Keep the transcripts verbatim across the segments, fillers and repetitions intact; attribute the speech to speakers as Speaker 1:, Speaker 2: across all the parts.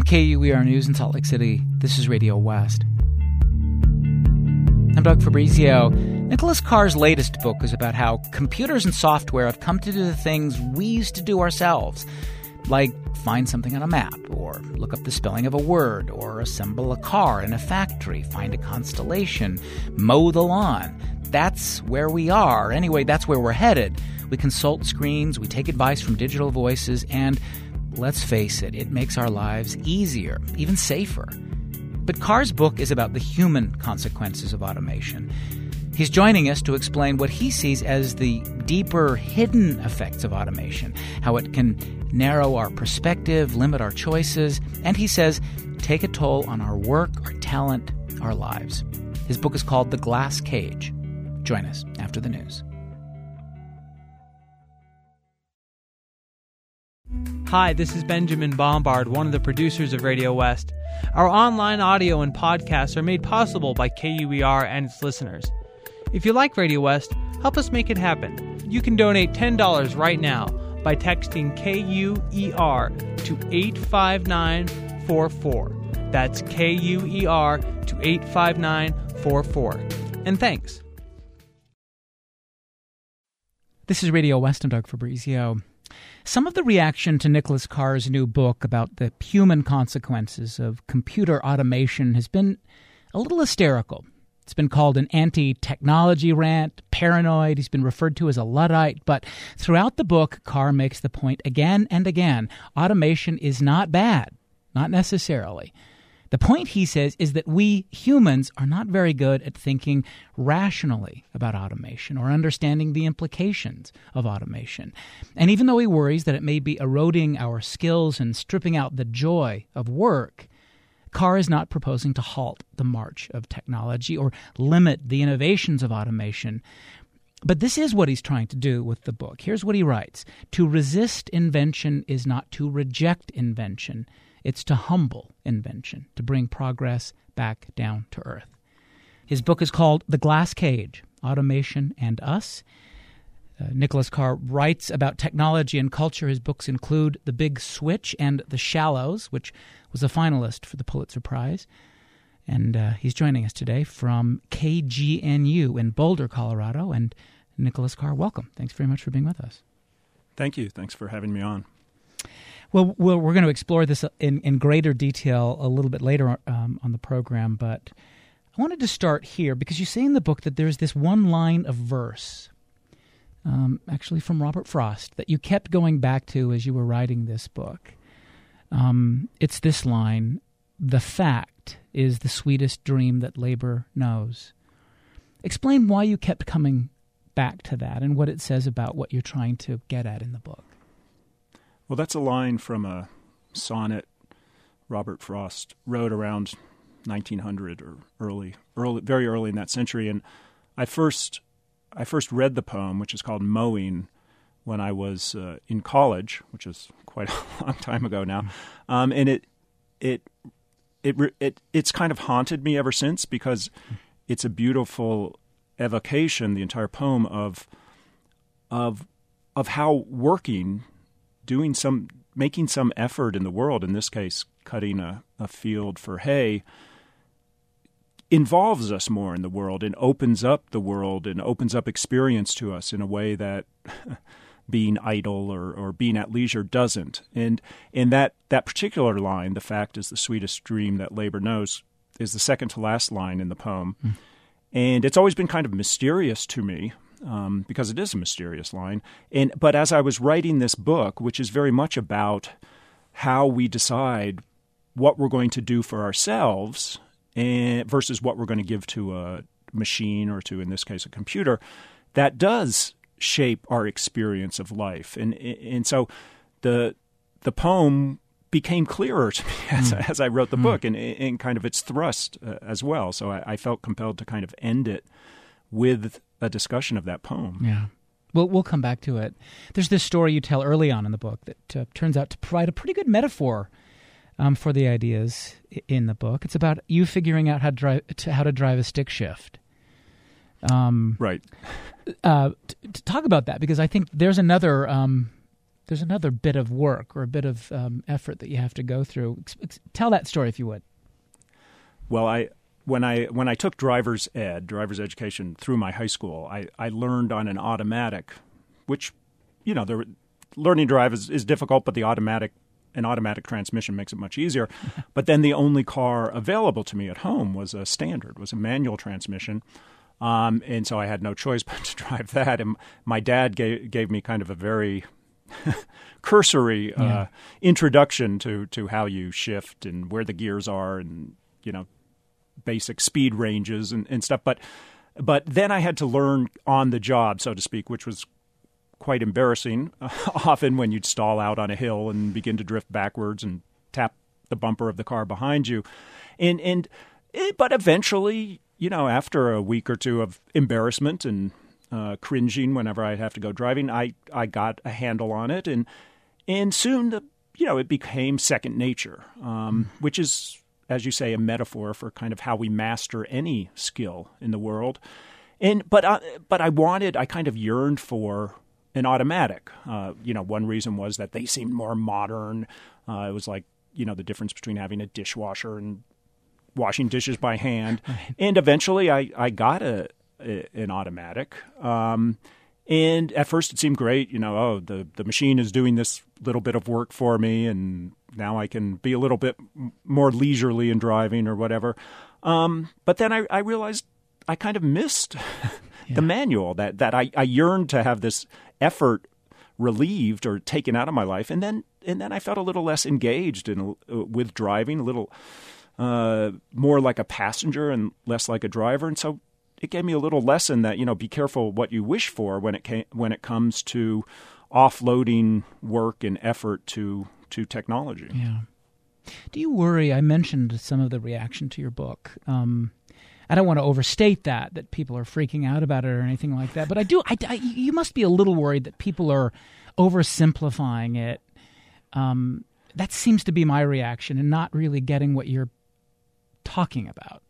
Speaker 1: From K U E R News in Salt Lake City, this is Radio West. I'm Doug Fabrizio. Nicholas Carr's latest book is about how computers and software have come to do the things we used to do ourselves, like find something on a map, or look up the spelling of a word, or assemble a car in a factory, find a constellation, mow the lawn. That's where we are. Anyway, that's where we're headed. We consult screens, we take advice from digital voices, and let's face it, it makes our lives easier, even safer. But Carr's book is about the human consequences of automation. He's joining us to explain what he sees as the deeper, hidden effects of automation, how it can narrow our perspective, limit our choices, and he says, take a toll on our work, our talent, our lives. His book is called The Glass Cage. Join us after the news.
Speaker 2: Hi, this is Benjamin Bombard, one of the producers of Radio West. Our online audio and podcasts are made possible by K U E R and its listeners. If you like Radio West, help us make it happen. You can donate ten dollars right now by texting K U E R to eight five nine four four. That's K U E R to eight five nine four four. And thanks.
Speaker 1: This is Radio West and Doug Fabrizio. Some of the reaction to Nicholas Carr's new book about the human consequences of computer automation has been a little hysterical. It's been called an anti-technology rant, paranoid. He's been referred to as a Luddite. But throughout the book, Carr makes the point again and again, automation is not bad, not necessarily. The point, he says, is that we humans are not very good at thinking rationally about automation or understanding the implications of automation. And even though he worries that it may be eroding our skills and stripping out the joy of work, Carr is not proposing to halt the march of technology or limit the innovations of automation. But this is what he's trying to do with the book. Here's what he writes. To resist invention is not to reject invention. It's to humble invention, to bring progress back down to earth. His book is called The Glass Cage, Automation and Us. Uh, Nicholas Carr writes about technology and culture. His books include The Big Switch and The Shallows, which was a finalist for the Pulitzer Prize. And uh, he's joining us today from K G N U in Boulder, Colorado. And Nicholas Carr, welcome. Thanks very much for being with us.
Speaker 3: Thank you. Thanks for having me on.
Speaker 1: Well, well, we're going to explore this in, in greater detail a little bit later um, on the program, but I wanted to start here because you say in the book that there's this one line of verse, um, actually from Robert Frost, that you kept going back to as you were writing this book. Um, it's this line, "The fact is the sweetest dream that labor knows." Explain why you kept coming back to that and what it says about what you're trying to get at in the book.
Speaker 3: Well, that's a line from a sonnet Robert Frost wrote around nineteen hundred or early, early, very early in that century. And I first, I first read the poem, which is called "Mowing," when I was uh, in college, which is quite a long time ago now. Um, and it, it, it, it, it's kind of haunted me ever since because it's a beautiful evocation, the entire poem of, of, of how working. Doing some, making some effort in the world, in this case, cutting a, a field for hay, involves us more in the world and opens up the world and opens up experience to us in a way that being idle or, or being at leisure doesn't. And in that, that particular line, "The fact is the sweetest dream that labor knows," is the second to last line in the poem. Mm. And it's always been kind of mysterious to me. Um, because it is a mysterious line. And but as I was writing this book, which is very much about how we decide what we're going to do for ourselves and versus what we're going to give to a machine or to, in this case, a computer, that does shape our experience of life. And and so the the poem became clearer to me as, mm. as I wrote the mm. book and, and kind of its thrust uh, as well. So I, I felt compelled to kind of end it with a discussion of that poem.
Speaker 1: Yeah. Well, we'll come back to it. There's this story you tell early on in the book that uh, turns out to provide a pretty good metaphor um, for the ideas in the book. It's about you figuring out how to drive, to, how to drive a stick shift. Um,
Speaker 3: right.
Speaker 1: Uh, t- to talk about that, because I think there's another um, there's another bit of work or a bit of um, effort that you have to go through. Ex- ex- tell that story if you would.
Speaker 3: Well, I when I when I took driver's ed, driver's education through my high school, I, I learned on an automatic, which, you know, the learning to drive is, is difficult, but the automatic an automatic transmission makes it much easier. But then the only car available to me at home was a standard, was a manual transmission. Um, and so I had no choice but to drive that. And my dad gave, gave me kind of a very cursory uh, yeah. introduction to, to how you shift and where the gears are and, you know, basic speed ranges and, and stuff. But but then I had to learn on the job, so to speak, which was quite embarrassing, uh, often when you'd stall out on a hill and begin to drift backwards and tap the bumper of the car behind you. And, and but eventually, you know, after a week or two of embarrassment and uh, cringing whenever I'd have to go driving, I, I got a handle on it. And and soon, the, you know, it became second nature, um, mm. which is, as you say, a metaphor for kind of how we master any skill in the world. And but uh, but I wanted, I kind of yearned for an automatic. Uh, you know, one reason was that they seemed more modern. Uh, it was like, you know, the difference between having a dishwasher and washing dishes by hand. Right. And eventually I, I got a, a an automatic. Um, and at first it seemed great. You know, oh, the, the machine is doing this little bit of work for me, and now I can be a little bit more leisurely in driving or whatever. Um, but then I, I realized I kind of missed yeah. the manual, that, that I, I yearned to have this effort relieved or taken out of my life. And then and then I felt a little less engaged in, uh, with driving, a little uh, more like a passenger and less like a driver. And so it gave me a little lesson that, you know, be careful what you wish for when it came, when it comes to offloading work and effort to to technology.
Speaker 1: Yeah. Do you worry? I mentioned some of the reaction to your book. Um, I don't want to overstate that, that people are freaking out about it or anything like that. But I do. I, I, you must be a little worried that people are oversimplifying it. Um, that seems to be my reaction, and not really getting what you're talking about.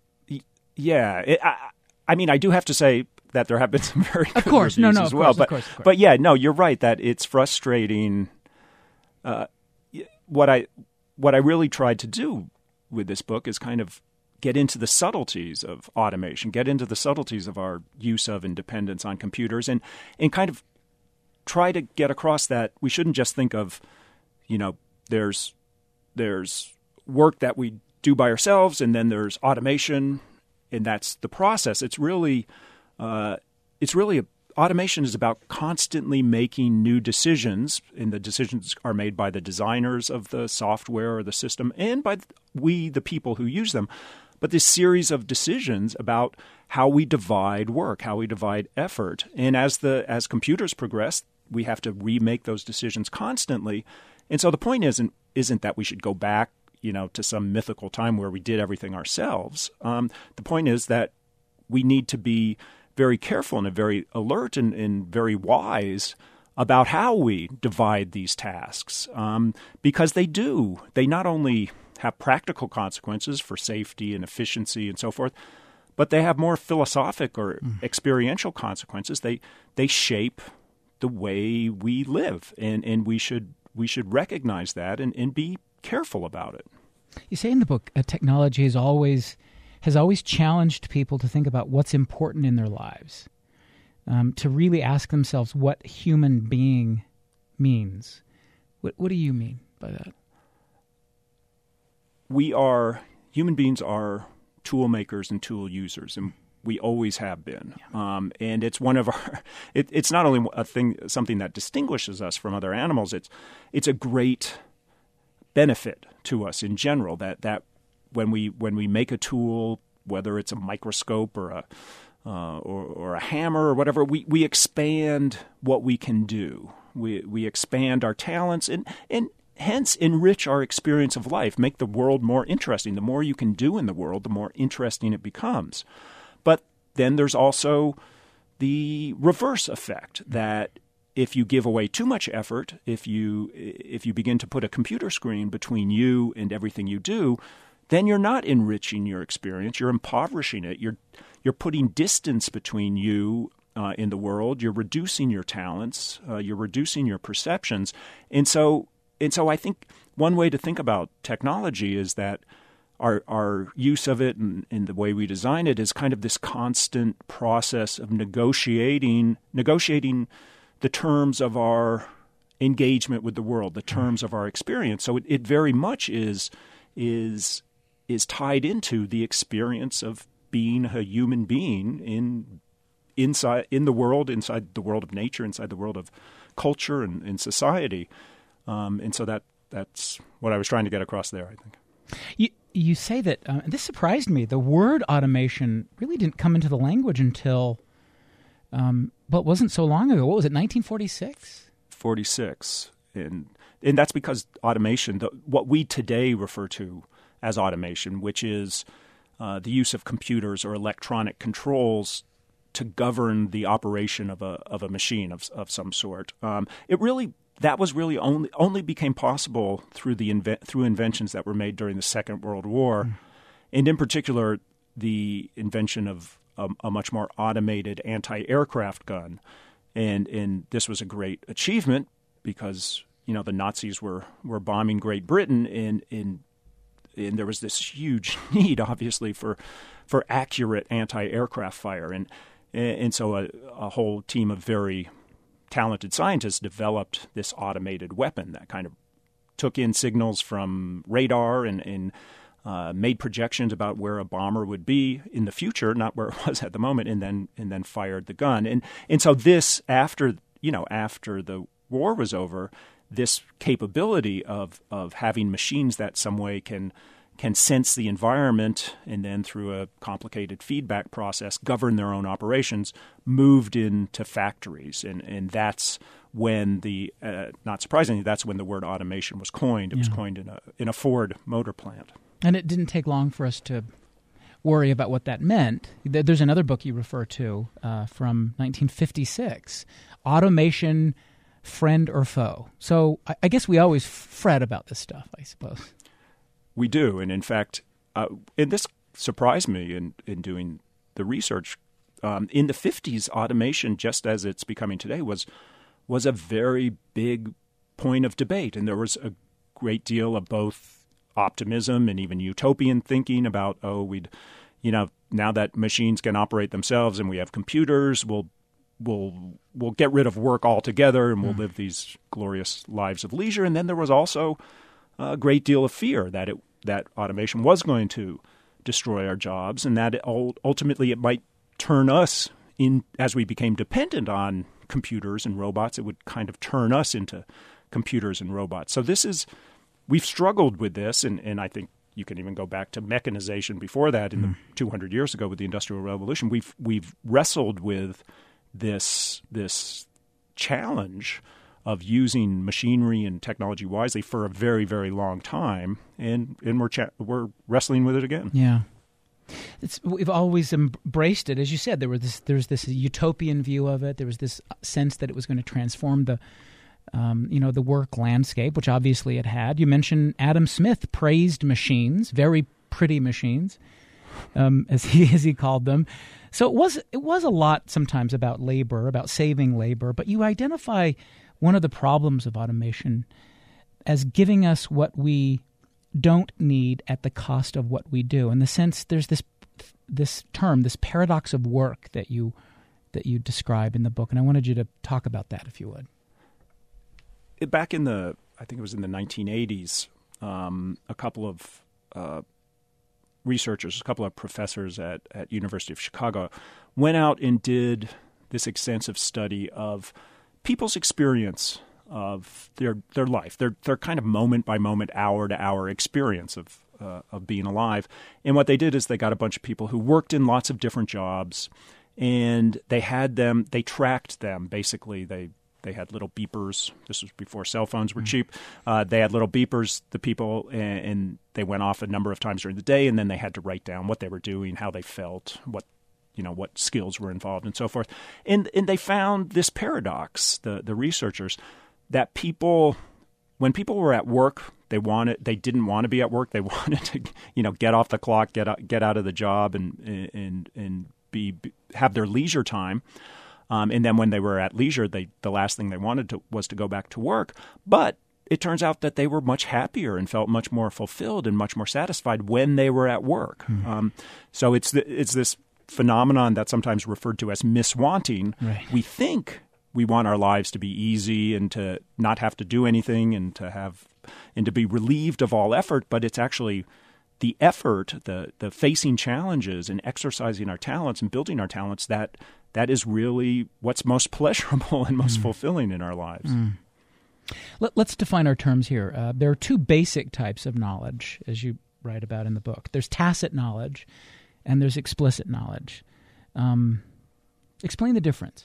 Speaker 3: Yeah. It, I, I mean, I do have to say that there have been some very good
Speaker 1: of course,
Speaker 3: reviews
Speaker 1: no, no,
Speaker 3: as
Speaker 1: of
Speaker 3: well.
Speaker 1: Course,
Speaker 3: but,
Speaker 1: of course, of course.
Speaker 3: but yeah, no, you're right that it's frustrating. Uh, what I what I really tried to do with this book is kind of get into the subtleties of automation, get into the subtleties of our use of and dependence on computers, and, and kind of try to get across that we shouldn't just think of, you know, there's there's work that we do by ourselves, and then there's automation, and that's the process. It's really, uh, it's really a, automation is about constantly making new decisions, and the decisions are made by the designers of the software or the system, and by we, the people who use them. But this series of decisions about how we divide work, how we divide effort. And as the as computers progress, we have to remake those decisions constantly. And so the point isn't isn't that we should go back, you know, to some mythical time where we did everything ourselves. Um, the point is that we need to be very careful and very alert and, and very wise about how we divide these tasks, um, because they do. They not only have practical consequences for safety and efficiency and so forth, but they have more philosophic or mm. experiential consequences. They they shape the way we live, and, and we should we should recognize that and, and be careful about it.
Speaker 1: You say in the book, uh, technology has always has always challenged people to think about what's important in their lives, um, to really ask themselves what human being means. What what do you mean by that?
Speaker 3: We are, human beings are tool makers and tool users, and we always have been. Yeah. Um, and it's one of our, it, it's not only a thing, something that distinguishes us from other animals, it's it's a great benefit to us in general that, that when we when we make a tool, whether it's a microscope or a uh, or, or a hammer or whatever, we, we expand what we can do. We we expand our talents and and hence enrich our experience of life, make the world more interesting. The more you can do in the world, the more interesting it becomes. But then there's also the reverse effect that if you give away too much effort, if you if you begin to put a computer screen between you and everything you do, then you're not enriching your experience. You're impoverishing it. You're you're putting distance between you uh, in the world. You're reducing your talents. Uh, you're reducing your perceptions. And so, and so I think one way to think about technology is that our our use of it and, and the way we design it is kind of this constant process of negotiating negotiating the terms of our engagement with the world, the terms of our experience. So it, it very much is is is tied into the experience of being a human being in inside in the world, inside the world of nature, inside the world of culture and, and society. Um, and so that that's what I was trying to get across there, I think.
Speaker 1: You you say that uh, this surprised me. The word automation really didn't come into the language until, um, but wasn't so long ago. What was it, nineteen forty-six?
Speaker 3: forty-six, and and that's because automation, the, what we today refer to as automation, which is uh, the use of computers or electronic controls to govern the operation of a of a machine of of some sort. Um, it really that was really only only became possible through the inve- through inventions that were made during the Second World War, mm. and in particular the invention of a, a much more automated anti-aircraft gun. And and this was a great achievement because, you know, the Nazis were, were bombing Great Britain, and, and and there was this huge need, obviously, for for accurate anti-aircraft fire. And and so a, a whole team of very talented scientists developed this automated weapon that kind of took in signals from radar and, and uh, made projections about where a bomber would be in the future, not where it was at the moment, and then and then fired the gun. And and so this, after you know, after the war was over, this capability of of having machines that some way can can sense the environment and then through a complicated feedback process govern their own operations moved into factories. And and that's when the uh, not surprisingly, that's when the word automation was coined. It yeah. was coined in a in a Ford motor plant.
Speaker 1: And it didn't take long for us to worry about what that meant. There's another book you refer to uh, from nineteen fifty-six, Automation, Friend or Foe. So I, I guess we always fret about this stuff, I suppose.
Speaker 3: We do. And in fact, uh, and this surprised me in, in doing the research. Um, in the fifties, automation, just as it's becoming today, was was a very big point of debate. And there was a great deal of both optimism and even utopian thinking about, oh, we'd, you know, now that machines can operate themselves and we have computers, we'll we'll we'll get rid of work altogether and we'll mm. live these glorious lives of leisure. And then there was also a great deal of fear that it that automation was going to destroy our jobs, and that it, ultimately it might turn us in, as we became dependent on computers and robots, it would kind of turn us into computers and robots. So this is, we've struggled with this, and, and I think you can even go back to mechanization before that in mm. the two hundred years ago with the Industrial Revolution. We've we've wrestled with this this challenge of using machinery and technology wisely for a very, very long time, and and we're cha- we're wrestling with it again.
Speaker 1: Yeah, it's, we've always embraced it, as you said. There was this there's this utopian view of it. There was this sense that it was going to transform the um, you know the work landscape, which obviously it had. You mentioned Adam Smith praised machines, very pretty machines, um, as he as he called them. So it was it was a lot sometimes about labor, about saving labor, but you identify one of the problems of automation as giving us what we don't need at the cost of what we do. In the sense, there's this this term, this paradox of work that you that you describe in the book, and I wanted you to talk about that, if you would.
Speaker 3: Back in the, I think it was in the nineteen eighties, um, a couple of uh, researchers, a couple of professors at at University of Chicago, went out and did this extensive study of people's experience of their their life, their their kind of moment by moment, hour to hour experience of uh, of being alive. And what they did is they got a bunch of people who worked in lots of different jobs, and they had them. They tracked them. Basically, they they had little beepers. This was before cell phones were mm-hmm. cheap. Uh, they had little beepers. The people, and, and they went off a number of times during the day, and then they had to write down what they were doing, how they felt, what. you know, what skills were involved and so forth. And and they found this paradox, the, the researchers, that people, when people were at work, they wanted, they didn't want to be at work. They wanted to, you know, get off the clock, get out, get out of the job and and and be have their leisure time. Um, and then when they were at leisure, they the last thing they wanted to, was to go back to work. But it turns out that they were much happier and felt much more fulfilled and much more satisfied when they were at work. Mm. Um, so it's the, it's this phenomenon that's sometimes referred to as miswanting.
Speaker 1: Right.
Speaker 3: We think we want our lives to be easy and to not have to do anything and to have and to be relieved of all effort, but it's actually the effort, the the facing challenges and exercising our talents and building our talents that that is really what's most pleasurable and most mm. fulfilling in our lives.
Speaker 1: Mm. Let, let's define our terms here. Uh, there are two basic types of knowledge, as you write about in the book. There's tacit knowledge, and there's explicit knowledge. Um, explain the difference.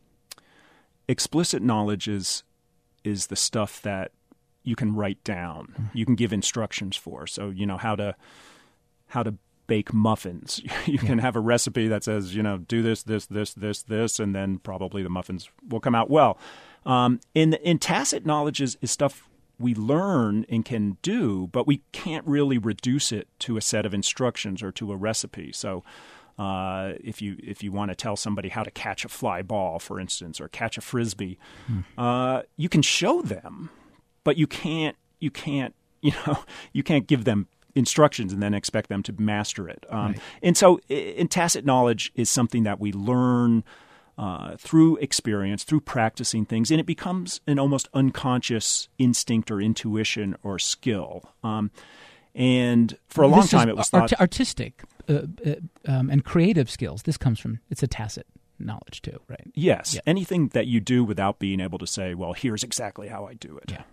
Speaker 3: Explicit knowledge is is the stuff that you can write down. Mm-hmm. You can give instructions for. So, you know, how to how to bake muffins. You can yeah. have a recipe that says, you know, do this, this, this, this, this, and then probably the muffins will come out well. Um, in in tacit knowledge is, is stuff we learn and can do, but we can't really reduce it to a set of instructions or to a recipe. So uh, if you if you want to tell somebody how to catch a fly ball, for instance, or catch a frisbee, hmm. uh, you can show them, but you can't you can't you know you can't give them instructions and then expect them to master it. Um, right. And so, in tacit knowledge is something that we learn uh, through experience, through practicing things, and it becomes an almost unconscious instinct or intuition or skill. Um, and for a long
Speaker 1: this
Speaker 3: time, it was thought
Speaker 1: art- artistic uh, uh, um, and creative skills. This comes from it's a tacit knowledge too, right?
Speaker 3: Yes,
Speaker 1: yeah.
Speaker 3: Anything that you do without being able to say, "Well, here's exactly how I do it."
Speaker 1: Yeah,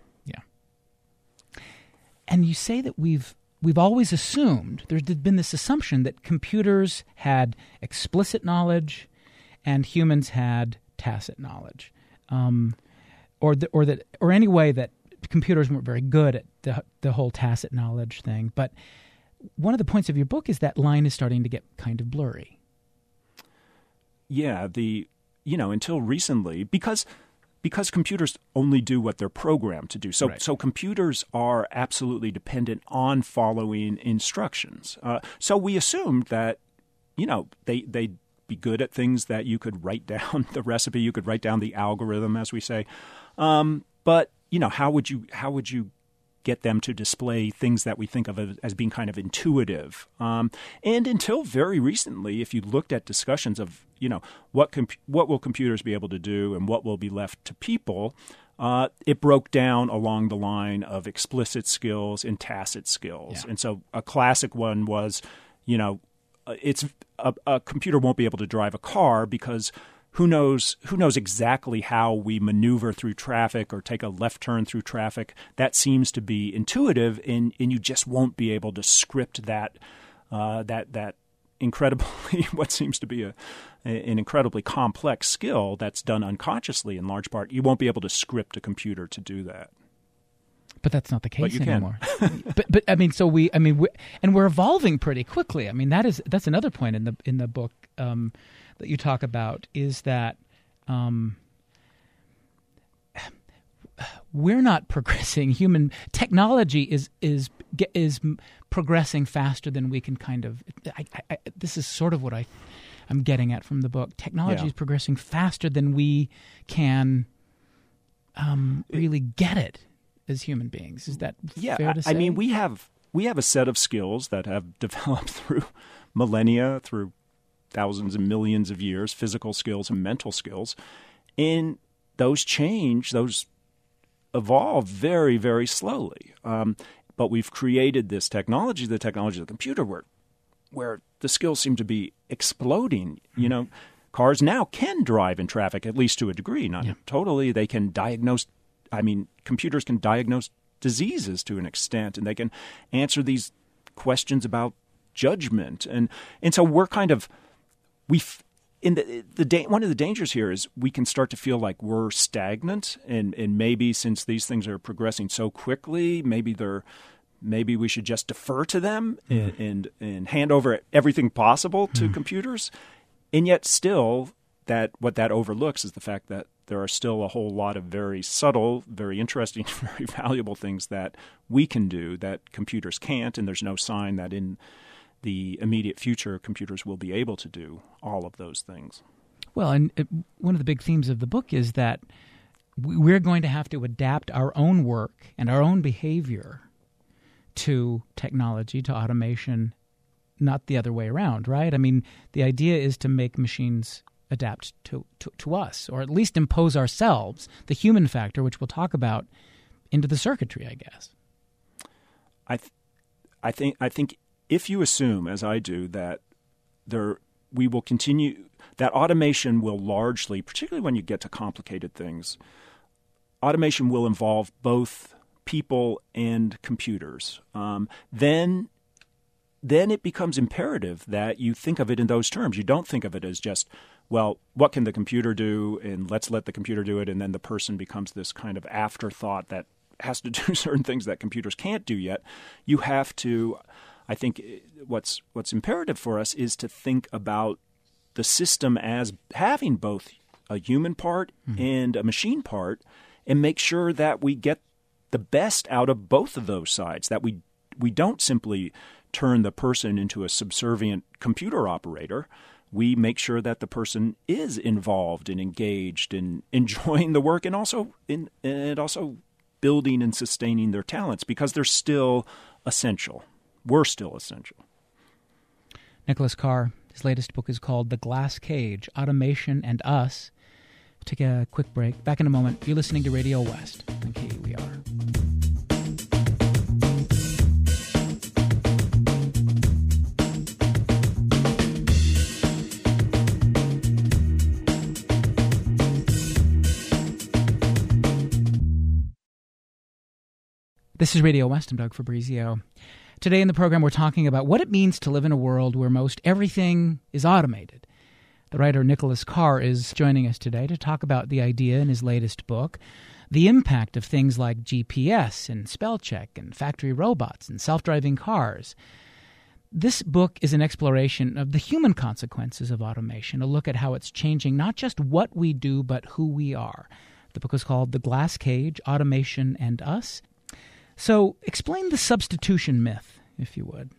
Speaker 1: yeah. And you say that we've we've always assumed there's been this assumption that computers had explicit knowledge and humans had tacit knowledge, um, or the, or that or any way that computers weren't very good at the the whole tacit knowledge thing. But one of the points of your book is that line is starting to get kind of blurry.
Speaker 3: Yeah, the you know until recently because. Because computers only do what they're programmed to do. So
Speaker 1: right.
Speaker 3: so computers are absolutely dependent on following instructions. Uh, so we assumed that, you know, they, they'd be good at things that you could write down the recipe, you could write down the algorithm, as we say. Um, but, you know, how would you how would you get them to display things that we think of as being kind of intuitive? Um, and until very recently, if you looked at discussions of, you know, what comp- what will computers be able to do and what will be left to people, uh, it broke down along the line of explicit skills and tacit skills.
Speaker 1: Yeah.
Speaker 3: And so a classic one was, you know, it's a, a computer won't be able to drive a car because Who knows who knows exactly how we maneuver through traffic or take a left turn through traffic. That seems to be intuitive, and, and you just won't be able to script that uh, that that incredibly what seems to be a an incredibly complex skill that's done unconsciously in large part. You won't be able to script a computer to do that.
Speaker 1: But that's not the case
Speaker 3: but you
Speaker 1: anymore.
Speaker 3: Can.
Speaker 1: but but I mean, so we I mean, we're, and we're evolving pretty quickly. I mean, that is that's another point in the in the book. Um, that you talk about is that um, we're not progressing. Human technology is is is progressing faster than we can kind of. I, I, this is sort of what I I'm getting at from the book. Technology
Speaker 3: yeah.
Speaker 1: is progressing faster than we can um, really get it as human beings. Is that
Speaker 3: yeah,
Speaker 1: fair to say?
Speaker 3: I mean, we have we have a set of skills that have developed through millennia, through thousands and millions of years, physical skills and mental skills. And those change, those evolve very, very slowly. Um, but we've created this technology, the technology of the computer, where where the skills seem to be exploding. You know, cars now can drive in traffic, at least to a degree, not
Speaker 1: yeah.
Speaker 3: totally. They can diagnose, I mean, computers can diagnose diseases to an extent, and they can answer these questions about judgment. And, and so we're kind of We, in the the da- one of the dangers here is we can start to feel like we're stagnant, and, and maybe since these things are progressing so quickly, maybe they're maybe we should just defer to them mm. and, and and hand over everything possible to mm. computers. And yet, still, that what that overlooks is the fact that there are still a whole lot of very subtle, very interesting, very valuable things that we can do that computers can't, and there's no sign that in the immediate future, computers will be able to do all of those things.
Speaker 1: Well, and it, one of the big themes of the book is that we're going to have to adapt our own work and our own behavior to technology, to automation, not the other way around, right? I mean, the idea is to make machines adapt to, to, to us, or at least impose ourselves, the human factor, which we'll talk about, into the circuitry, I guess.
Speaker 3: I, th- I think, I think if you assume, as I do, that there we will continue, that automation will largely, particularly when you get to complicated things, automation will involve both people and computers. Um, then, then it becomes imperative that you think of it in those terms. You don't think of it as just, well, what can the computer do, and let's let the computer do it, and then the person becomes this kind of afterthought that has to do certain things that computers can't do yet. You have to, I think what's what's imperative for us is to think about the system as having both a human part mm-hmm. and a machine part, and make sure that we get the best out of both of those sides, that we we don't simply turn the person into a subservient computer operator. We make sure that the person is involved and engaged and enjoying the work, and also in and also building and sustaining their talents, because they're still essential. We're still essential.
Speaker 1: Nicholas Carr, his latest book is called The Glass Cage, Automation and Us. We'll take a quick break. Back in a moment. You're listening to Radio West on K U E R. This is Radio West. I'm Doug Fabrizio. Today in the program, we're talking about what it means to live in a world where most everything is automated. The writer Nicholas Carr is joining us today to talk about the idea in his latest book, the impact of things like G P S and spell check and factory robots and self-driving cars. This book is an exploration of the human consequences of automation, a look at how it's changing not just what we do, but who we are. The book is called The Glass Cage, Automation and Us. So explain the substitution myth, if you would.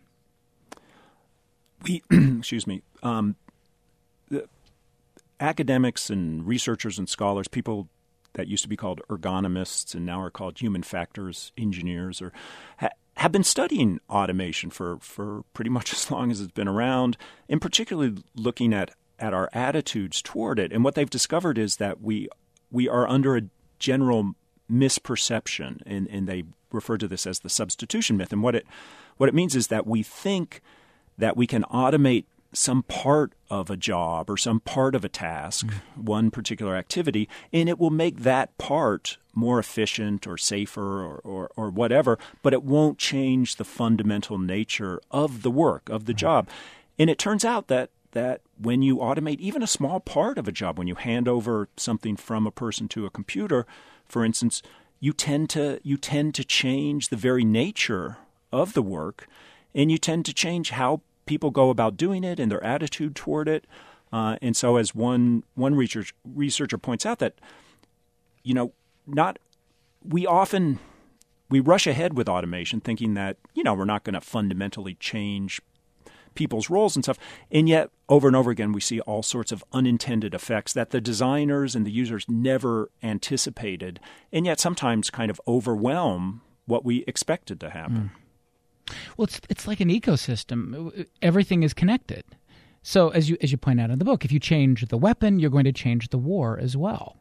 Speaker 3: We, excuse me, um, the academics and researchers and scholars, people that used to be called ergonomists and now are called human factors engineers, or ha- have been studying automation for, for pretty much as long as it's been around, and particularly looking at, at our attitudes toward it. And what they've discovered is that we we are under a general misperception, and, and they refer to this as the substitution myth. And what it what it means is that we think that we can automate some part of a job or some part of a task, mm-hmm. one particular activity, and it will make that part more efficient or safer or, or, or whatever, but it won't change the fundamental nature of the work, of the mm-hmm. job. And it turns out that that when you automate even a small part of a job, when you hand over something from a person to a computer, for instance, you tend to you tend to change the very nature of the work, and you tend to change how people go about doing it and their attitude toward it. Uh, and so, as one one research, researcher points out, that you know, not we often we rush ahead with automation, thinking that you know we're not going to fundamentally change people's roles and stuff, and yet over and over again we see all sorts of unintended effects that the designers and the users never anticipated, and yet sometimes kind of overwhelm what we expected to happen.
Speaker 1: Mm. Well, it's it's like an ecosystem. Everything is connected. So as you as you point out in the book, if you change the weapon, you're going to change the war as well.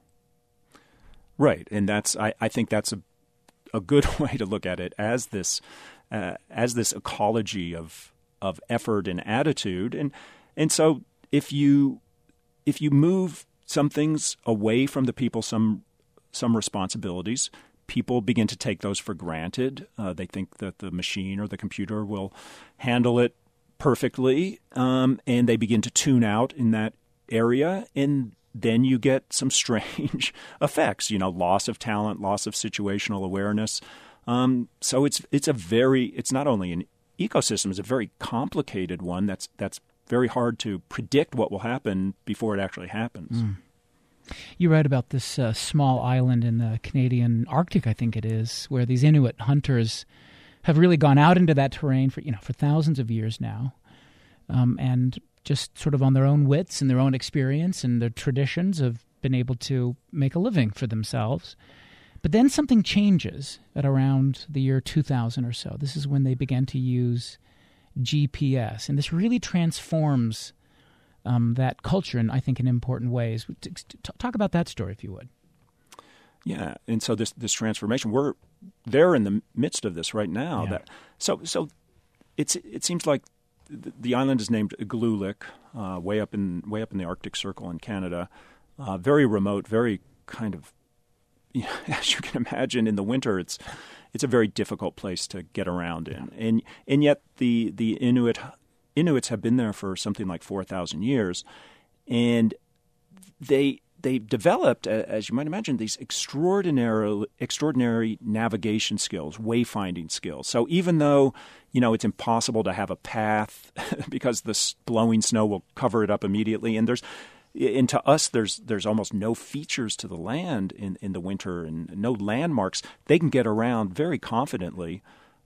Speaker 3: Right, and that's I, I think that's a a good way to look at it, as this uh, as this ecology of of effort and attitude. And and so if you if you move some things away from the people, some some responsibilities, people begin to take those for granted. Uh, they think that the machine or the computer will handle it perfectly, um, and they begin to tune out in that area, and then you get some strange effects, you know, loss of talent, loss of situational awareness. Um, so it's it's a very it's not only an ecosystem, is a very complicated one that's that's very hard to predict what will happen before it actually happens.
Speaker 1: Mm. You write about this uh, small island in the Canadian Arctic, I think it is, where these Inuit hunters have really gone out into that terrain for you know for thousands of years now, um, and just sort of on their own wits and their own experience and their traditions have been able to make a living for themselves. But then something changes at around the year two thousand or so. This is when they began to use G P S, and this really transforms um, that culture, in, I think, in important ways. Talk about that story, if you would.
Speaker 3: Yeah, and so this this transformation, we're they're in the midst of this right now.
Speaker 1: Yeah.
Speaker 3: That so so it's it seems like the, the island is named Igloolik, uh, way up in way up in the Arctic Circle in Canada, uh, very remote, very kind of. You know, as you can imagine, in the winter, it's it's a very difficult place to get around in, and and yet the the Inuit Inuits have been there for something like four thousand years, and they they developed, as you might imagine, these extraordinary extraordinary navigation skills, wayfinding skills. So even though you know it's impossible to have a path because the blowing snow will cover it up immediately, and there's And to us, there's there's almost no features to the land in, in the winter and no landmarks. They can get around very confidently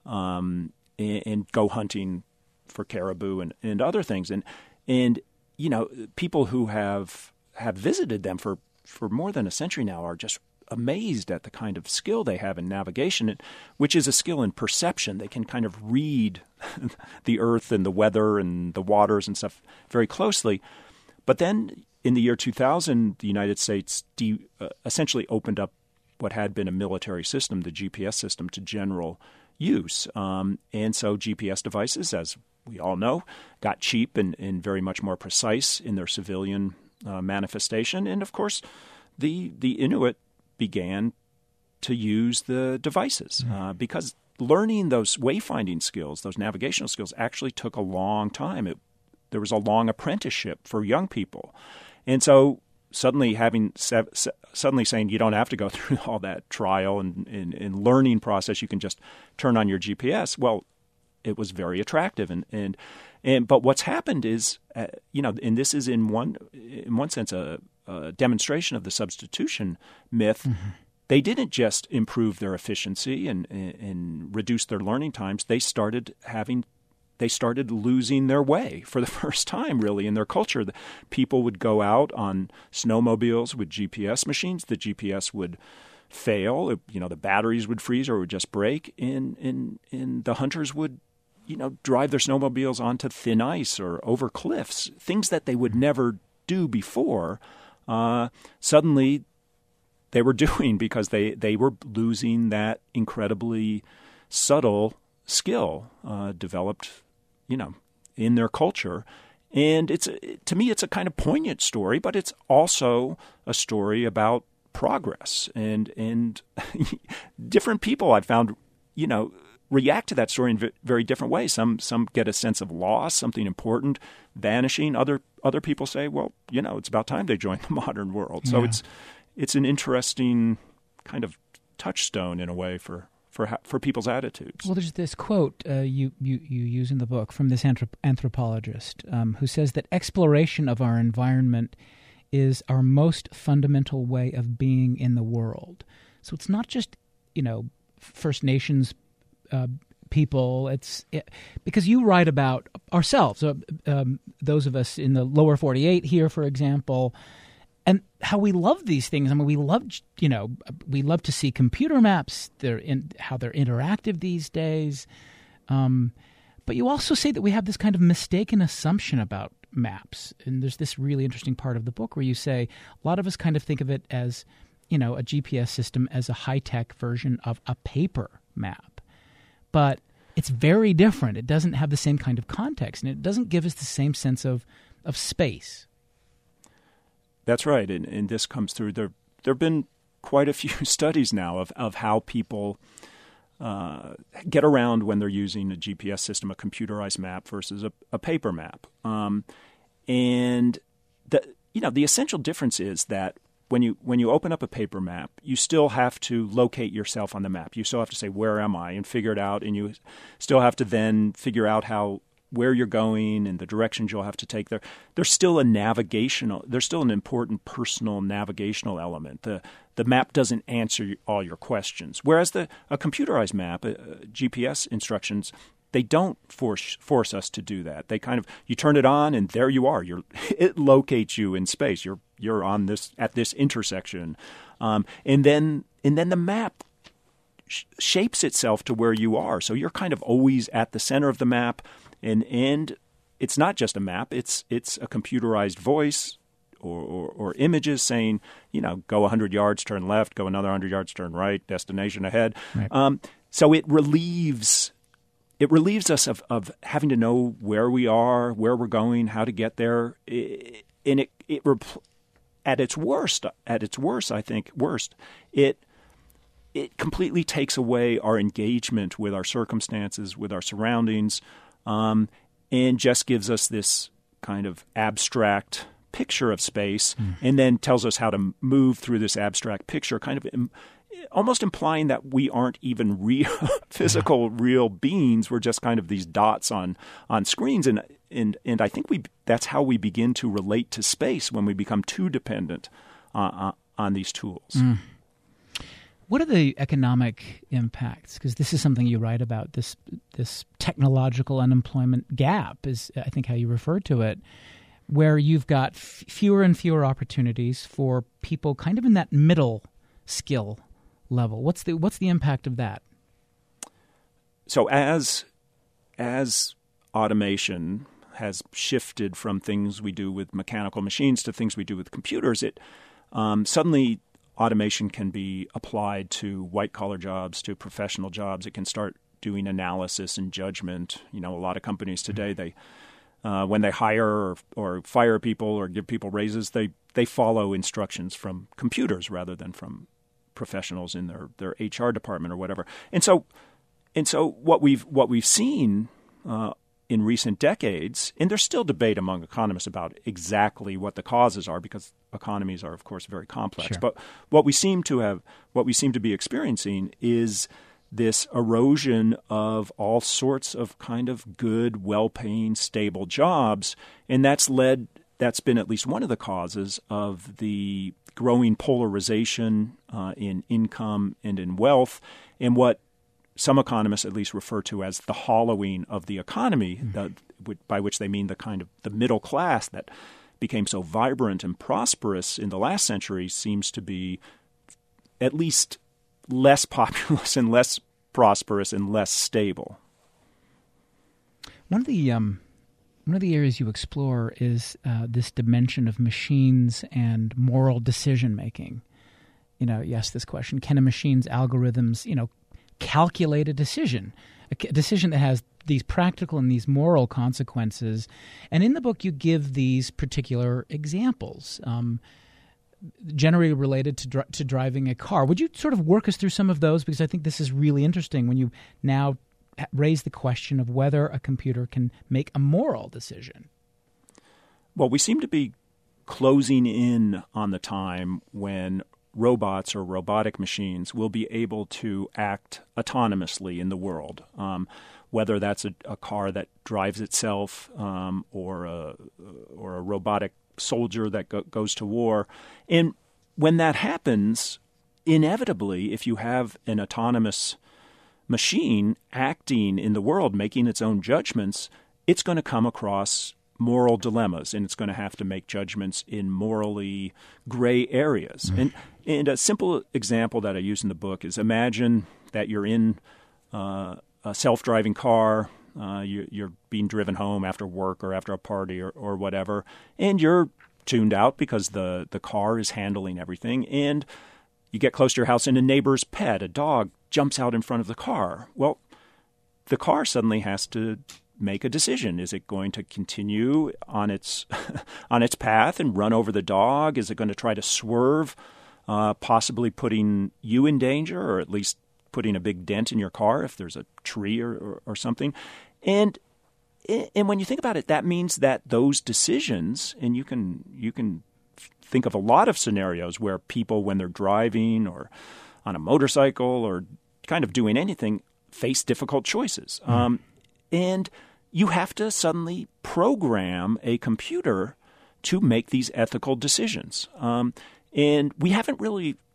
Speaker 3: um, and, and go hunting for caribou and, and other things. And and you know, people who have have visited them for, for more than a century now are just amazed at the kind of skill they have in navigation, which is a skill in perception. They can kind of read the earth and the weather and the waters and stuff very closely. But then in the year two thousand, the United States de- uh, essentially opened up what had been a military system, the G P S system, to general use. Um, and so G P S devices, as we all know, got cheap and, and very much more precise in their civilian uh, manifestation. And, of course, the the Inuit began to use the devices mm-hmm. uh, because learning those wayfinding skills, those navigational skills, actually took a long time. It, there was a long apprenticeship for young people. And so suddenly having suddenly saying you don't have to go through all that trial and, and, and learning process, you can just turn on your G P S. Well, it was very attractive, and and, and but what's happened is uh, you know, and this is in one in one sense a, a demonstration of the substitution myth. Mm-hmm. They didn't just improve their efficiency and, and and reduce their learning times. They started having They started losing their way for the first time, really, in their culture. The people would go out on snowmobiles with G P S machines. The G P S would fail. It, you know, the batteries would freeze or would just break. And, and, and the hunters would, you know, drive their snowmobiles onto thin ice or over cliffs, things that they would never do before. Uh, suddenly, they were doing because they, they were losing that incredibly subtle skill uh, developed, you know, in their culture. And it's to me, it's a kind of poignant story, but it's also a story about progress. And and different people I've found, you know, react to that story in very different ways. Some some get a sense of loss, something important vanishing. Other other people say, well, you know, it's about time they joined the modern world. So yeah. it's it's an interesting kind of touchstone in a way for. For, for people's attitudes.
Speaker 1: Well, there's this quote uh, you, you, you use in the book from this anthrop- anthropologist um, who says that exploration of our environment is our most fundamental way of being in the world. So it's not just, you know, First Nations uh, people. It's it, because you write about ourselves, uh, um, those of us in the lower forty-eight here, for example, and how we love these things. I mean, we love, you know, we love to see computer maps. They're in how they're interactive these days. Um, but you also say that we have this kind of mistaken assumption about maps. And there's this really interesting part of the book where you say a lot of us kind of think of it as, you know, a G P S system as a high-tech version of a paper map. But it's very different. It doesn't have the same kind of context, and it doesn't give us the same sense of, of space.
Speaker 3: That's right, and, and this comes through. There there have been quite a few studies now of, of how people uh, get around when they're using a G P S system, a computerized map versus a, a paper map. Um, and the you know the essential difference is that when you when you open up a paper map, you still have to locate yourself on the map. You still have to say, where am I, and figure it out, and you still have to then figure out how where you're going and the directions you'll have to take there. There's still a navigational, there's still an important personal navigational element. The the map doesn't answer all your questions. Whereas the a computerized map, uh, G P S instructions, they don't force force us to do that. They kind of, you turn it on and there you are. You're it locates you in space. You're you're on this at this intersection, um, and then and then the map sh- shapes itself to where you are. So you're kind of always at the center of the map, and and it's not just a map. It's it's a computerized voice. Or, or, or images saying, you know, go one hundred yards, turn left, go another one hundred yards, turn right, destination ahead.
Speaker 1: Right.
Speaker 3: Um, so it relieves it relieves us of, of having to know where we are, where we're going, how to get there. It, and it, it at its worst, at its worst, I think, worst, it it completely takes away our engagement with our circumstances, with our surroundings, um, and just gives us this kind of abstract picture of space, mm. and then tells us how to move through this abstract picture, kind of im- almost implying that we aren't even real, physical, real beings. We're just kind of these dots on on screens, and and and I think we that's how we begin to relate to space when we become too dependent uh, on these tools.
Speaker 1: Mm. What are the economic impacts? Because this is something you write about. This this technological unemployment gap is, I think, how you refer to it, where you've got f- fewer and fewer opportunities for people kind of in that middle skill level. What's the what's the impact of that?
Speaker 3: So as as automation has shifted from things we do with mechanical machines to things we do with computers, it um, suddenly automation can be applied to white-collar jobs, to professional jobs. It can start doing analysis and judgment. You know, a lot of companies today, they uh, when they hire or, or fire people or give people raises, they, they follow instructions from computers rather than from professionals in their, their H R department or whatever. And so and so what we've what we've seen uh, in recent decades, and there's still debate among economists about exactly what the causes are, because economies are, of course, very complex.
Speaker 1: Sure.
Speaker 3: But what we seem to have, what we seem to be experiencing is this erosion of all sorts of kind of good, well-paying, stable jobs, and that's led. That's been at least one of the causes of the growing polarization uh, in income and in wealth, and what some economists at least refer to as the hollowing of the economy, mm-hmm. the, by which they mean the kind of the middle class that became so vibrant and prosperous in the last century seems to be at least less populous and less prosperous and less stable.
Speaker 1: One of the um, one of the areas you explore is uh, this dimension of machines and moral decision making. You know, you ask this question: can a machine's algorithms, you know, calculate a decision, a decision that has these practical and these moral consequences? And in the book, you give these particular examples, um, generally related to dri- to driving a car. Would you sort of work us through some of those? Because I think this is really interesting when you now raise the question of whether a computer can make a moral decision.
Speaker 3: Well, we seem to be closing in on the time when robots or robotic machines will be able to act autonomously in the world, um, whether that's a, a car that drives itself um, or a or a robotic soldier that go, goes to war. And when that happens, inevitably, if you have an autonomous machine acting in the world, making its own judgments, it's going to come across moral dilemmas, and it's going to have to make judgments in morally gray areas. Mm. And and a simple example that I use in the book is, imagine that you're in uh, a self-driving car, uh, you, you're being driven home after work or after a party or, or whatever, and you're tuned out because the, the car is handling everything, and you get close to your house and a neighbor's pet, a dog, jumps out in front of the car. Well, the car suddenly has to make a decision. Is it going to continue on its on its path and run over the dog? Is it going to try to swerve, uh, possibly putting you in danger, or at least putting a big dent in your car if there's a tree or, or, or something? And and when you think about it, that means that those decisions, and you can you can think of a lot of scenarios where people, when they're driving or on a motorcycle or kind of doing anything, face difficult choices. Mm. Um, and you have to suddenly program a computer to make these ethical decisions. Um, and we haven't really we're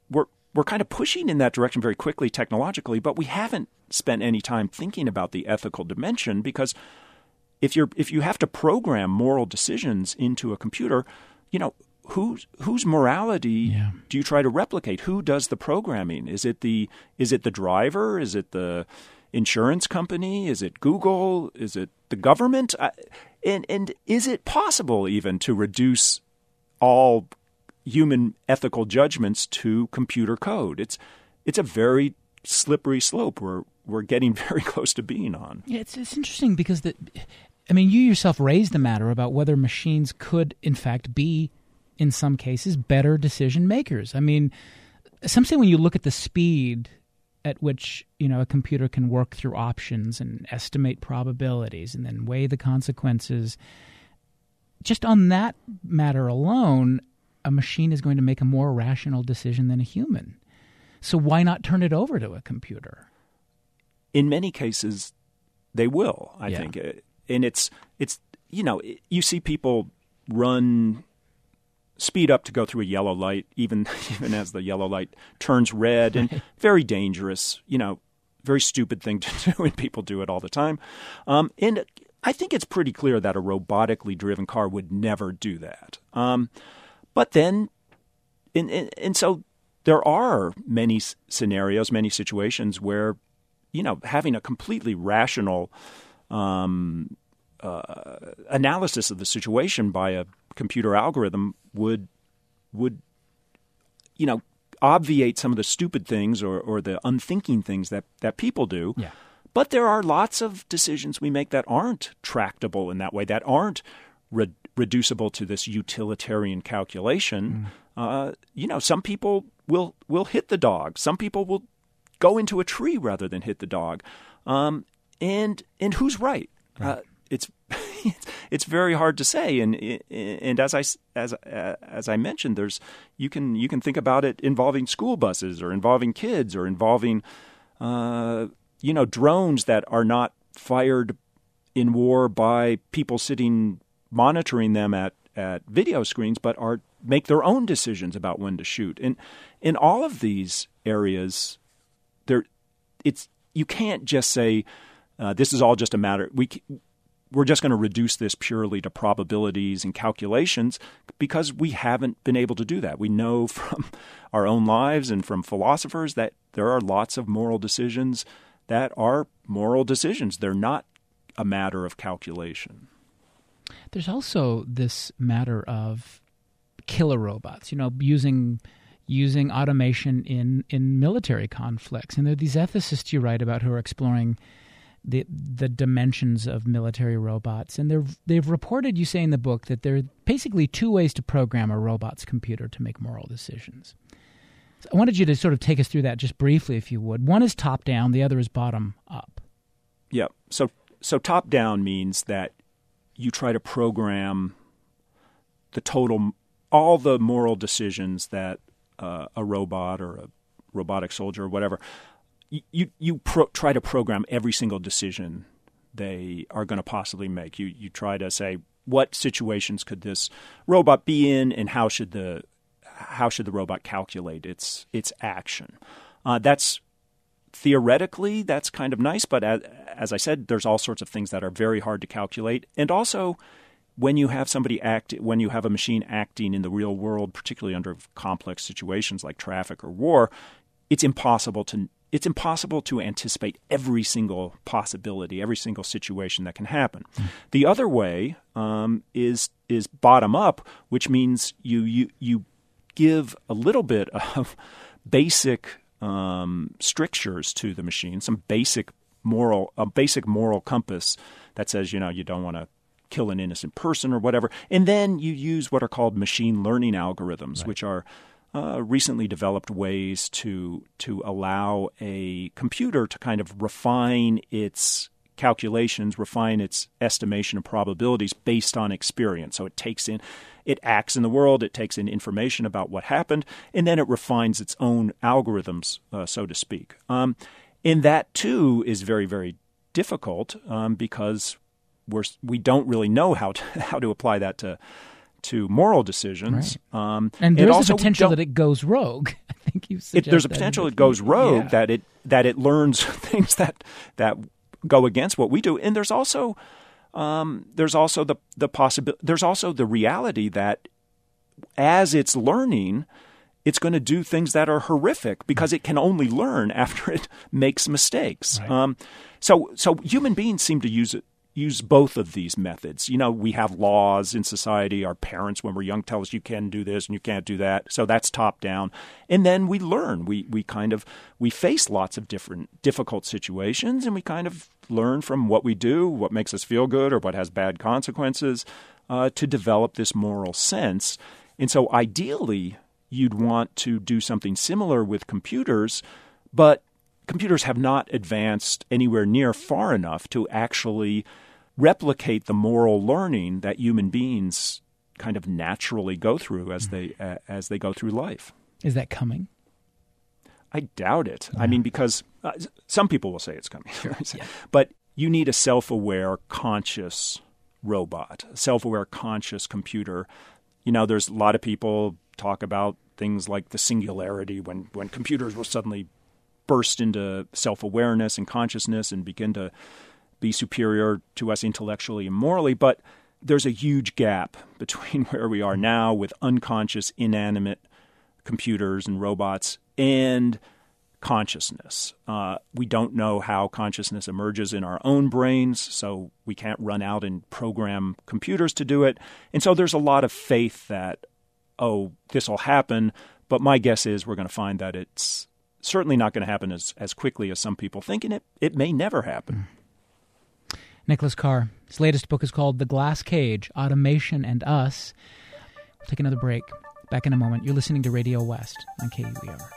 Speaker 3: we're kind of pushing in that direction very quickly technologically, but we haven't spent any time thinking about the ethical dimension, because if you're if you have to program moral decisions into a computer, you know, whose whose morality
Speaker 1: yeah.
Speaker 3: do you try to replicate? Who does the programming? Is it the is it the driver? Is it the insurance company? Is it Google? Is it the government? I, and and is it possible even to reduce all human ethical judgments to computer code? It's it's a very slippery slope we're we're getting very close to being on.
Speaker 1: Yeah, it's it's interesting because the, I mean, you yourself raised the matter about whether machines could, in fact, be, in some cases, better decision makers. I mean, some say when you look at the speed at which, you know, a computer can work through options and estimate probabilities and then weigh the consequences, just on that matter alone, a machine is going to make a more rational decision than a human. So why not turn it over to a computer?
Speaker 3: In many cases, they will, I
Speaker 1: yeah.
Speaker 3: think. And it's, it's you know, you see people run, speed up to go through a yellow light, even even as the yellow light turns red, and very dangerous, you know, very stupid thing to do, and people do it all the time. Um, and I think it's pretty clear that a robotically driven car would never do that. Um, but then, and, and, and so there are many scenarios, many situations where, you know, having a completely rational um, uh, analysis of the situation by a computer algorithm would would you know obviate some of the stupid things or, or the unthinking things that, that people do.
Speaker 1: Yeah.
Speaker 3: But there are lots of decisions we make that aren't tractable in that way, that aren't re- reducible to this utilitarian calculation. Mm. Uh, you know, some people will will hit the dog. Some people will go into a tree rather than hit the dog. Um, and and who's right?
Speaker 1: Right.
Speaker 3: Uh, it's it's very hard to say. And and as I as as I mentioned, there's you can you can think about it involving school buses or involving kids or involving uh, you know drones that are not fired in war by people sitting monitoring them at, at video screens, but are make their own decisions about when to shoot. And in all of these areas, there it's you can't just say uh, this is all just a matter we. We're just going to reduce this purely to probabilities and calculations because we haven't been able to do that. We know from our own lives and from philosophers that there are lots of moral decisions that are moral decisions. They're not a matter of calculation.
Speaker 1: There's also this matter of killer robots, you know, using using automation in, in military conflicts. And there are these ethicists you write about who are exploring the the dimensions of military robots. And they've, they've reported, you say in the book, that there are basically two ways to program a robot's computer to make moral decisions. So I wanted you to sort of take us through that just briefly, if you would. One is top-down, the other is bottom-up.
Speaker 3: Yeah. So, so top-down means that you try to program the total, all the moral decisions that uh, a robot or a robotic soldier or whatever, You you pro- try to program every single decision they are going to possibly make. You you try to say what situations could this robot be in, and how should the how should the robot calculate its its action. Uh, that's theoretically that's kind of nice, but as, as I said, there's all sorts of things that are very hard to calculate. And also, when you have somebody act, when you have a machine acting in the real world, particularly under complex situations like traffic or war, it's impossible to It's impossible to anticipate every single possibility, every single situation that can happen. Mm. The other way um, is is bottom up, which means you you you give a little bit of basic um, strictures to the machine, some basic moral a basic moral compass that says, you know, you don't want to kill an innocent person or whatever, and then you use what are called machine learning algorithms, right. which are Uh, recently developed ways to to allow a computer to kind of refine its calculations, refine its estimation of probabilities based on experience. So it takes in, it acts in the world, it takes in information about what happened, and then it refines its own algorithms, uh, so to speak. Um, and that too is very, very difficult um, because we're we don't really know how to how to apply that to. to moral decisions.
Speaker 1: Right.
Speaker 3: Um,
Speaker 1: and there's
Speaker 3: also
Speaker 1: a potential that it goes rogue. think you
Speaker 3: it,
Speaker 1: suggest
Speaker 3: there's a
Speaker 1: that
Speaker 3: potential
Speaker 1: in the-
Speaker 3: it goes rogue
Speaker 1: yeah.
Speaker 3: that it that it learns things that that go against what we do, and there's also um, there's also the the possibility there's also the reality that as it's learning, it's going to do things that are horrific because it can only learn after it makes mistakes.
Speaker 1: Right.
Speaker 3: Um, so so human beings seem to use it. use both of these methods. You know, we have laws in society. Our parents, when we're young, tell us you can do this and you can't do that. So that's top down. And then we learn. We we kind of we face lots of different difficult situations, and we kind of learn from what we do, what makes us feel good or what has bad consequences, uh, to develop this moral sense. And so ideally, you'd want to do something similar with computers, but computers have not advanced anywhere near far enough to actually replicate the moral learning that human beings kind of naturally go through as they uh, as they go through life.
Speaker 1: Is that coming?
Speaker 3: I doubt it.
Speaker 1: Yeah.
Speaker 3: I mean, because uh, some people will say it's coming,
Speaker 1: Sure. Yeah.
Speaker 3: but you need a self-aware, conscious robot, a self-aware, conscious computer. You know, there's a lot of people talk about things like the singularity, when when computers will suddenly burst into self-awareness and consciousness and begin to be superior to us intellectually and morally. But there's a huge gap between where we are now with unconscious, inanimate computers and robots and consciousness. Uh, we don't know how consciousness emerges in our own brains, so we can't run out and program computers to do it. And so there's a lot of faith that, oh, this will happen, but my guess is we're going to find that it's certainly not going to happen as, as quickly as some people think, and it, it may never happen.
Speaker 1: Nicholas Carr, his latest book is called The Glass Cage, Automation and Us. We'll take another break. Back in a moment. You're listening to Radio West on K U E R.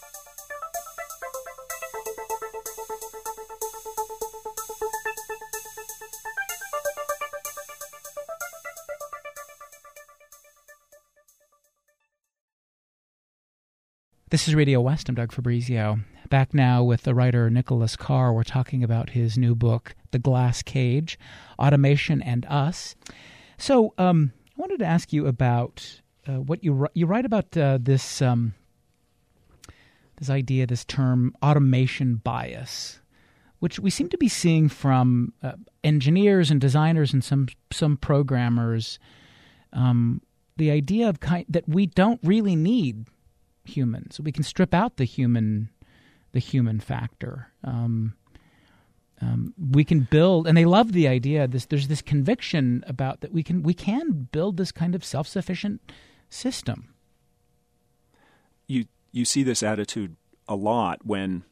Speaker 1: This is Radio West. I'm Doug Fabrizio. Back now with the writer Nicholas Carr. We're talking about his new book, The Glass Cage, Automation and Us. So um, I wanted to ask you about uh, what you, you write about uh, this, um, this idea, this term, automation bias, which we seem to be seeing from uh, engineers and designers and some, some programmers, um, the idea of kind, that we don't really need humans. We can strip out the human, the human factor. Um, um, we can build, and they love the idea. This there's this conviction about that we can we can build this kind of self-sufficient system.
Speaker 3: You you see this attitude a lot when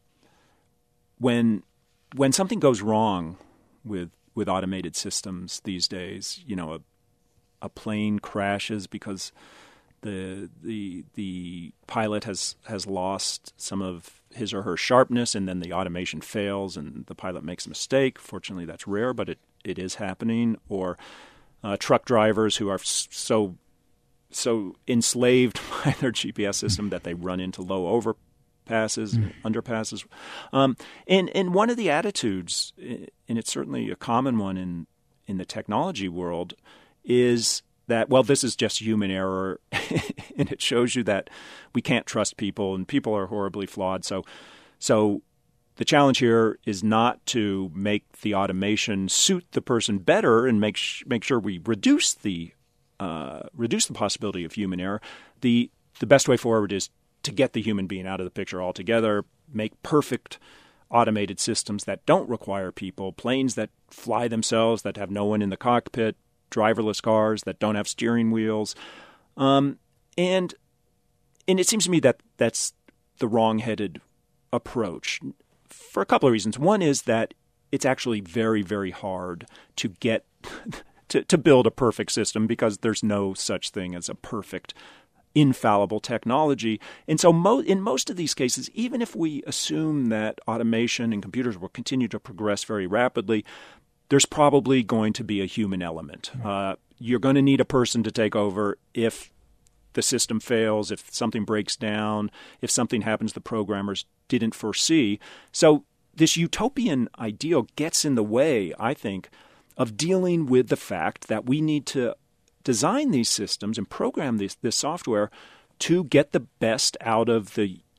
Speaker 3: when when something goes wrong with with automated systems these days. You know, a a plane crashes because the the the pilot has has lost some of his or her sharpness, and then the automation fails and the pilot makes a mistake. Fortunately, that's rare, but it, it is happening. Or uh, truck drivers who are so so enslaved by their G P S system that they run into low overpasses, mm. underpasses. Um, and and one of the attitudes, and it's certainly a common one in in the technology world, is that, well, this is just human error, and it shows you that we can't trust people, and people are horribly flawed. So, so the challenge here is not to make the automation suit the person better and make sh- make sure we reduce the uh, reduce the possibility of human error. The the best way forward is to get the human being out of the picture altogether, make perfect automated systems that don't require people, planes that fly themselves, that have no one in the cockpit, driverless cars that don't have steering wheels. Um, and and it seems to me that that's the wrong-headed approach for a couple of reasons. One is that it's actually very, very hard to get to, to build a perfect system because there's no such thing as a perfect, infallible technology. And so mo- in most of these cases, even if we assume that automation and computers will continue to progress very rapidly, there's probably going to be a human element. Uh, you're going to need a person to take over if the system fails, if something breaks down, if something happens the programmers didn't foresee. So this utopian ideal gets in the way, I think, of dealing with the fact that we need to design these systems and program this, this software to get the best out of the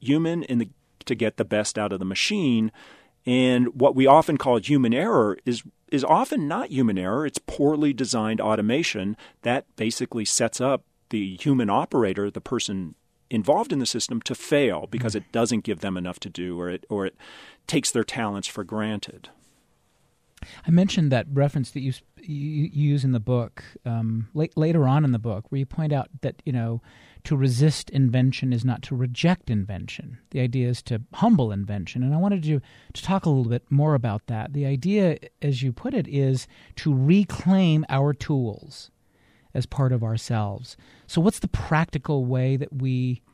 Speaker 3: human in the, to get the best out of the machine. And what we often call human error is is often not human error. It's poorly designed automation that basically sets up the human operator, the person involved in the system, to fail because it doesn't give them enough to do, or it or it takes their talents for granted.
Speaker 1: I mentioned that reference that you, you use in the book um, late, later on in the book, where you point out that, you know, to resist invention is not to reject invention. The idea is to humble invention. And I wanted you to talk a little bit more about that. The idea, as you put it, is to reclaim our tools as part of ourselves. So what's the practical way that we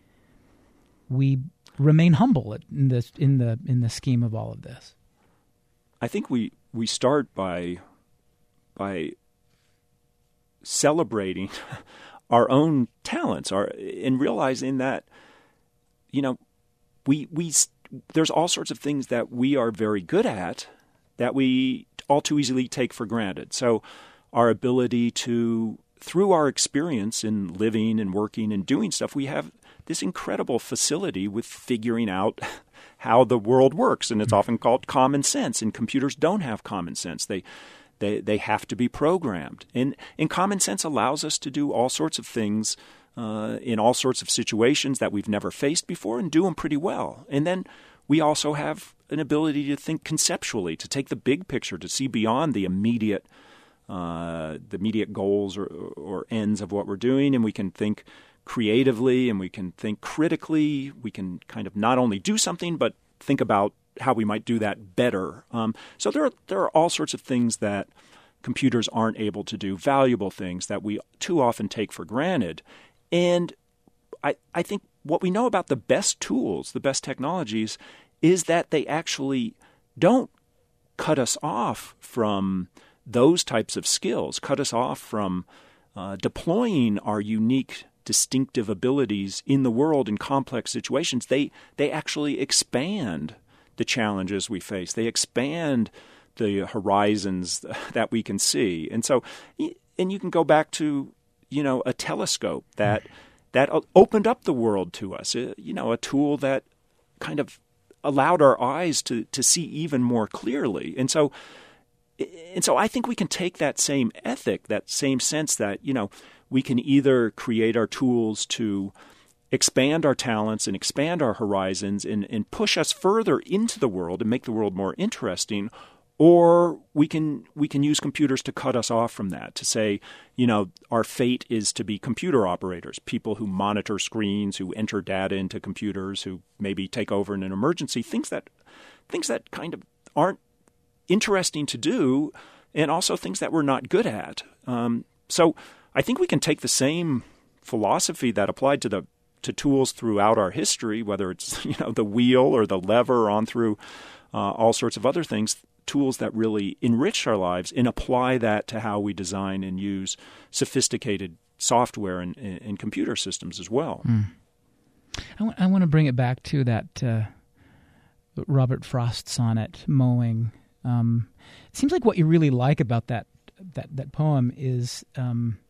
Speaker 1: we remain humble in this in the in the scheme of all of this?
Speaker 3: I think we we start by by celebrating our own talents, our and realizing that, you know, we we there's all sorts of things that we are very good at that we all too easily take for granted. So our ability to, through our experience in living and working and doing stuff, we have this incredible facility with figuring out how the world works, and it's often called common sense. And computers don't have common sense; they they they have to be programmed. And and common sense allows us to do all sorts of things uh, in all sorts of situations that we've never faced before, and do them pretty well. And then we also have an ability to think conceptually, to take the big picture, to see beyond the immediate uh, the immediate goals or, or ends of what we're doing, and we can think creatively, and we can think critically. We can kind of not only do something, but think about how we might do that better. Um, so there are, there are all sorts of things that computers aren't able to do, valuable things that we too often take for granted. And I, I think what we know about the best tools, the best technologies, is that they actually don't cut us off from those types of skills, cut us off from uh, deploying our unique distinctive abilities in the world in complex situations. They they actually expand the challenges we face. They expand the horizons that we can see. And so, and you can go back to, you know, a telescope that that opened up the world to us. You know, a tool that kind of allowed our eyes to to see even more clearly. And so, and so, I think we can take that same ethic, that same sense that, you know, we can either create our tools to expand our talents and expand our horizons and, and push us further into the world and make the world more interesting, or we can we can use computers to cut us off from that, to say, you know, our fate is to be computer operators, people who monitor screens, who enter data into computers, who maybe take over in an emergency, things that things that kind of aren't interesting to do, and also things that we're not good at. Um, so I think we can take the same philosophy that applied to the to tools throughout our history, whether it's, you know, the wheel or the lever, on through uh, all sorts of other things, tools that really enrich our lives, and apply that to how we design and use sophisticated software and, and computer systems as well.
Speaker 1: Mm. I, w- I want to bring it back to that uh, Robert Frost sonnet, Mowing. Um, it seems like what you really like about that that, that poem is um,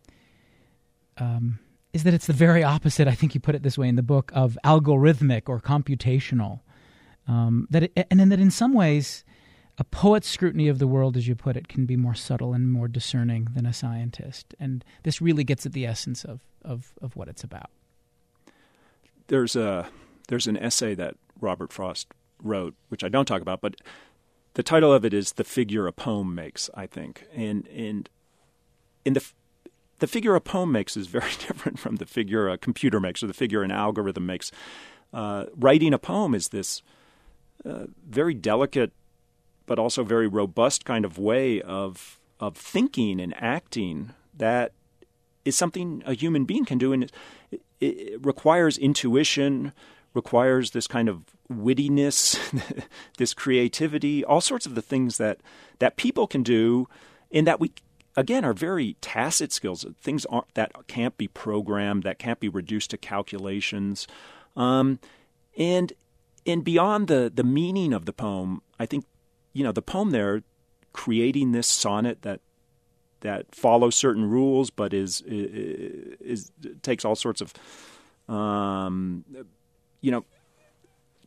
Speaker 1: um, is that it's the very opposite, I think you put it this way in the book, of algorithmic or computational. Um, that it, and then that in some ways, a poet's scrutiny of the world, as you put it, can be more subtle and more discerning than a scientist. And this really gets at the essence of, of, of what it's about.
Speaker 3: There's a there's an essay that Robert Frost wrote, which I don't talk about, but the title of it is "The Figure a Poem Makes," I think. And and in the the figure a poem makes is very different from the figure a computer makes or the figure an algorithm makes. Uh, writing a poem is this uh, very delicate but also very robust kind of way of of thinking and acting that is something a human being can do, and it, it, it requires intuition, requires this kind of wittiness, this creativity, all sorts of the things that, that people can do, and that we, again, are very tacit skills, things aren't, that can't be programmed, that can't be reduced to calculations. Um, and and beyond the, the meaning of the poem, I think, you know, the poem there, creating this sonnet that that follows certain rules, but is is, is takes all sorts of, um, you know,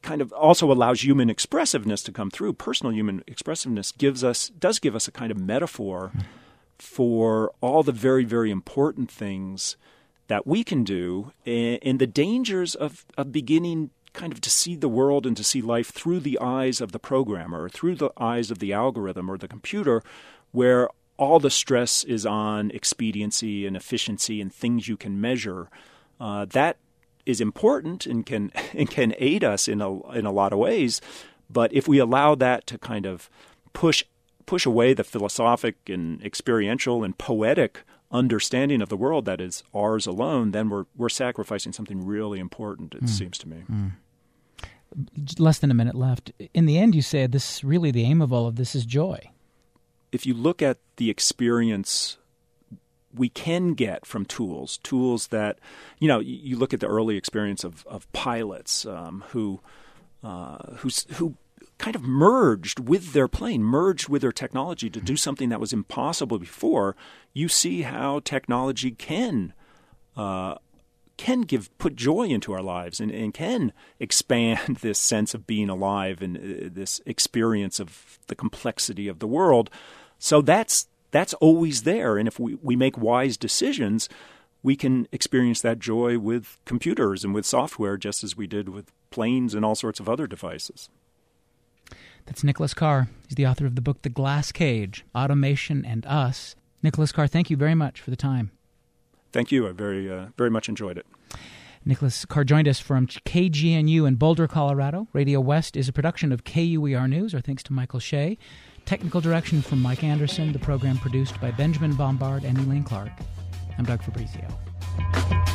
Speaker 3: kind of also allows human expressiveness to come through. Personal human expressiveness gives us does give us a kind of metaphor for all the very, very important things that we can do, and, and the dangers of, of beginning kind of to see the world and to see life through the eyes of the programmer, or through the eyes of the algorithm or the computer, where all the stress is on expediency and efficiency and things you can measure. Uh, that is important and can and can aid us in a in a lot of ways. But if we allow that to kind of push push away the philosophic and experiential and poetic understanding of the world that is ours alone, then we're we're sacrificing something really important, it mm. seems to me.
Speaker 1: Mm. Less than a minute left. In the end, you said this really the aim of all of this is joy.
Speaker 3: If you look at the experience we can get from tools, tools that, you know, you look at the early experience of, of pilots um, who uh, who's, who kind of merged with their plane, merged with their technology to do something that was impossible before. You see how technology can uh, can give put joy into our lives and, and can expand this sense of being alive and uh, this experience of the complexity of the world. So that's that's always there. And if we, we make wise decisions, we can experience that joy with computers and with software just as we did with planes and all sorts of other devices.
Speaker 1: That's Nicholas Carr. He's the author of the book The Glass Cage, Automation and Us. Nicholas Carr, thank you very much for the time.
Speaker 3: Thank you. I very, uh, very much enjoyed it.
Speaker 1: Nicholas Carr joined us from K G N U in Boulder, Colorado. Radio West is a production of K U E R News. Our thanks to Michael Shea. Technical direction from Mike Anderson. The program produced by Benjamin Bombard and Elaine Clark. I'm Doug Fabrizio.